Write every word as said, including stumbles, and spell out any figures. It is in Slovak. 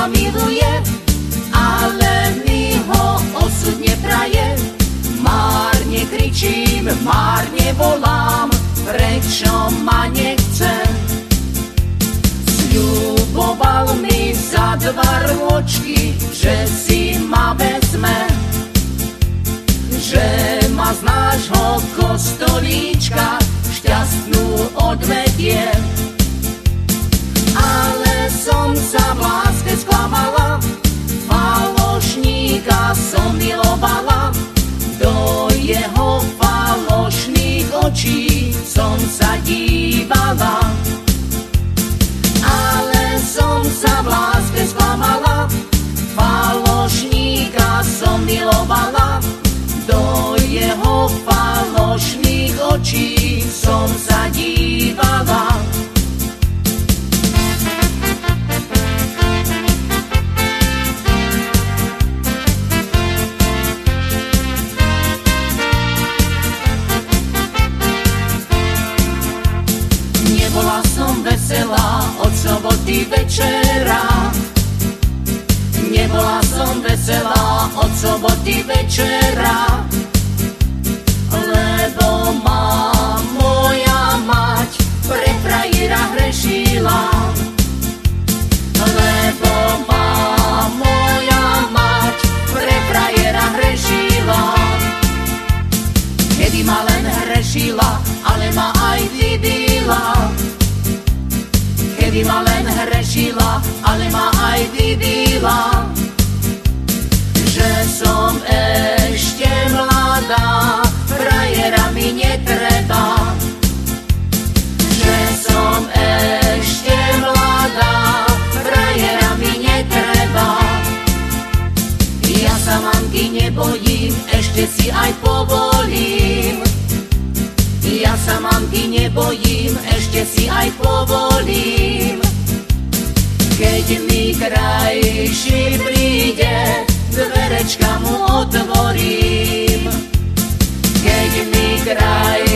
ma miluje, ale mi ho osud nepraje. Márne kričím, márne volám, prečo ma nechce. Sľuboval mi za dva rôčky, že si ma vezme, že ma z nášho kostolíčka šťastnú odvedie. Ale som sa v láske sklamala, falošníka som milovala, do jeho falošných očí som sa dívala. Ale som sa v láske sklamala, falošníka som milovala, do jeho falošných očí som sa dívala. Nebola som veselá od soboty večera, nebola som veselá od soboty večera, lebo ma moja mať pre frajera hrešila. Lebo ma moja mať pre frajera hrešila. Kedy ma len hrešila, ale ma aj vybila. Kedy ma len hrešila, ale ma aj vybila. Že som ešte mladá, frajera mi netreba. Že som ešte mladá, frajera mi netreba. Ja sa mamky nebojím, ešte si aj povolím. Ja sa mamky nebojím, ešte si aj povolím. Keď mi krajší príde, dverečka mu otvorím. Keď mi kraj